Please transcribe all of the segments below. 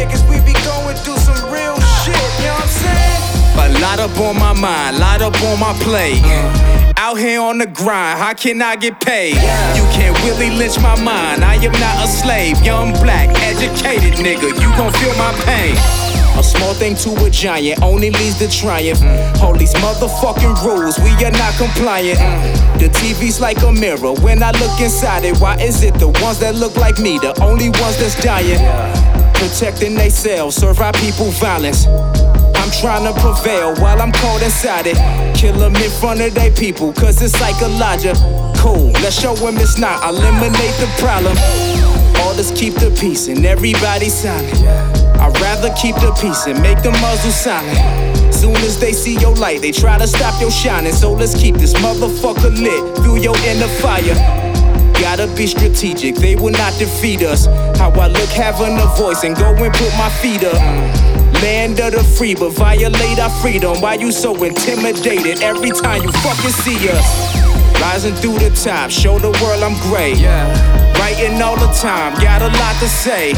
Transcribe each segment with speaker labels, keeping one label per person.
Speaker 1: niggas, we be going through some real shit, you know what I'm saying? A lot up on my mind, lot up on my plate. Out here on the grind, how can I get paid? You can't really lynch my mind, I am not a slave. Young, black, educated nigga, you gon' feel my pain. A small thing to a giant only leads to triumph. All these motherfucking rules, we are not compliant. The TV's like a mirror, when I look inside it, why is it the ones that look like me, the only ones that's dying? Protecting they selves, serve our people violence. I'm trying to prevail while I'm caught inside it. Kill them in front of they people, cause it's like Elijah. Cool, let's show them it's not, eliminate the problem. All this keep the peace and everybody silent. I'd rather keep the peace and make the muzzle silent. Soon as they see your light, they try to stop your shining. So let's keep this motherfucker lit, fuel your inner fire. Gotta be strategic, they will not defeat us. How I look having a voice and go and put my feet up. Land of the free, but violate our freedom. Why you so intimidated every time you fucking see us? Rising through the top, show the world I'm great. Writing all the time, got a lot to say.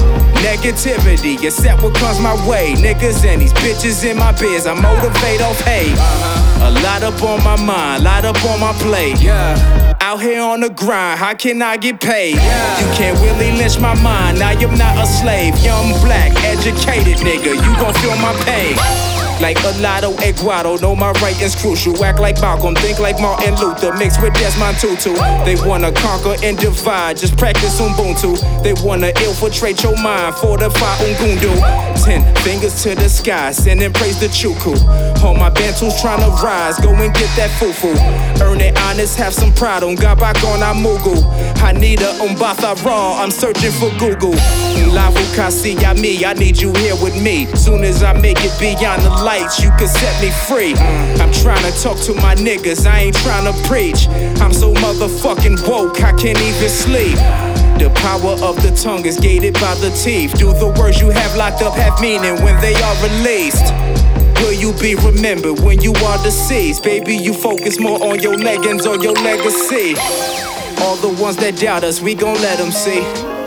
Speaker 1: Negativity, accept what comes my way. Niggas and these bitches in my biz, I motivate off hate. A lot up on my mind, lot up on my plate. Out here on the grind, how can I get paid? You can't really lynch my mind, I am not a slave. Young, black, educated nigga, you gon' feel my pain. Like Alado Eguado, know my writing's crucial. Act like Malcolm, think like Martin Luther, mixed with Desmond Tutu. They wanna conquer and divide, just practice Ubuntu. They wanna infiltrate your mind, fortify Ungundu. 10 fingers to the sky, send and praise the Chuku. All my Bantus tryna rise, go and get that fufu. Earn it honest, have some pride on Gabak on Amugu. I need a Umbatha Raw, I'm searching for Google. Lavu Kasi Yami, I need you here with me. Soon as I make it beyond the lights, you can set me free. I'm trying to talk to my niggas, I ain't trying to preach. I'm so motherfucking woke, I can't even sleep. The power of the tongue is gated by the teeth. Do the words you have locked up have meaning when they are released? Will you be remembered when you are deceased? Baby, you focus more on your leggings or your legacy. All the ones that doubt us, we gon' let them see.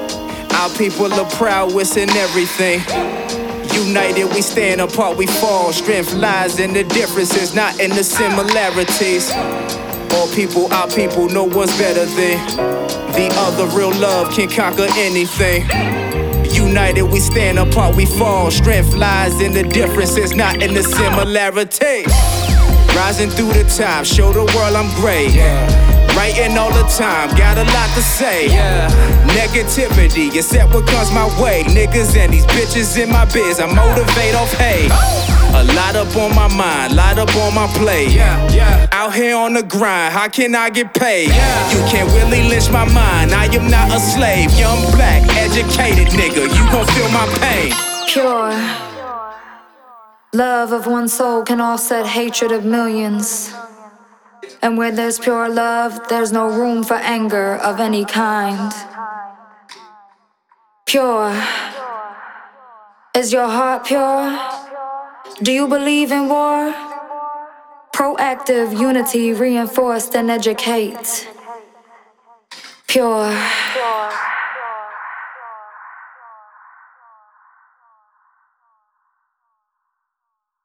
Speaker 1: Our people are prowess in everything. United, we stand apart, we fall. Strength lies in the differences, not in the similarities. All people, our people, no one's better than the other. Real love can conquer anything. United, we stand apart, we fall. Strength lies in the differences, not in the similarities. Rising through the top, show the world I'm great. Writing all the time, got a lot to say. Negativity, accept what comes my way. Niggas and these bitches in my biz, I motivate off hate. A lot up on my mind, lot up on my plate. Out here on the grind, how can I get paid? You can't really lynch my mind, I am not a slave. Young, black, educated nigga, you gon' feel my pain.
Speaker 2: Pure love of one soul can offset hatred of millions. And where there's pure love, there's no room for anger of any kind. Pure. Is your heart pure? Do you believe in war? Proactive unity reinforced and educate. Pure.